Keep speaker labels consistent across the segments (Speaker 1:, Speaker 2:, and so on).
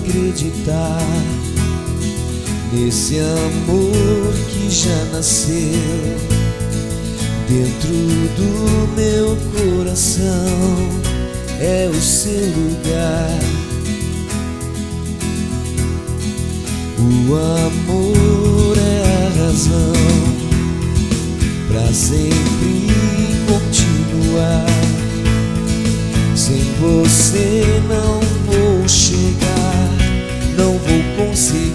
Speaker 1: acreditar nesse amor que já nasceu dentro do meu coração. É o seu lugar. O amor é a razão pra sempre continuar. Sem você não vou chegar, não vou conseguir.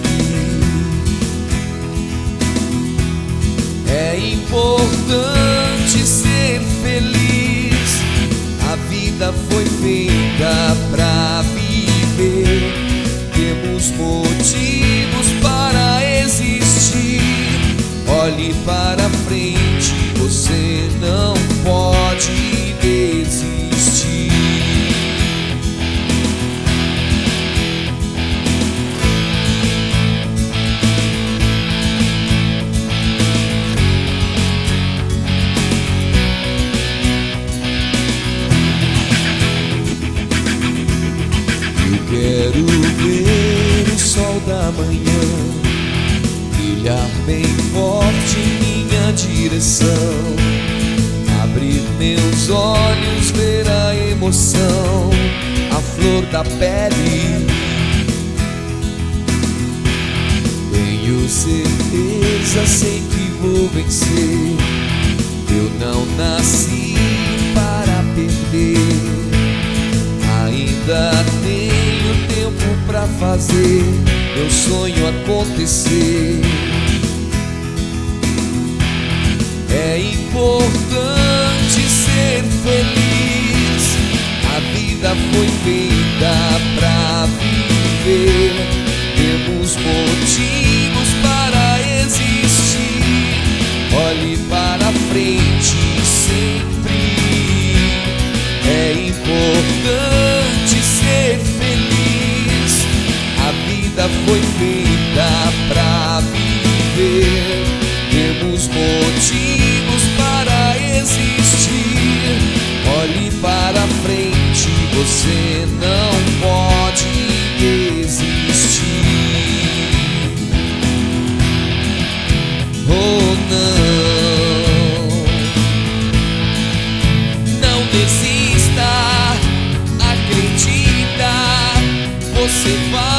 Speaker 1: É importante ser feliz. A vida foi feita pra viver. Temos motivos para existir. Olhe para frente, você não pode desistir. Quero ver o sol da manhã brilhar bem forte em minha direção. Abrir meus olhos, ver a emoção, a flor da pele. Tenho certeza, sei que vou vencer. Eu não nasci para perder. Ainda tenho tempo pra fazer meu sonho acontecer. É importante ser feliz. A vida foi feita pra viver. Temos motivos para existir. Olhe para frente sempre. É importante ser feliz. A vida foi feita pra viver. Temos motivos para existir. Olhe para frente, você não pode desistir. Oh não, não desista. Acredita, você vai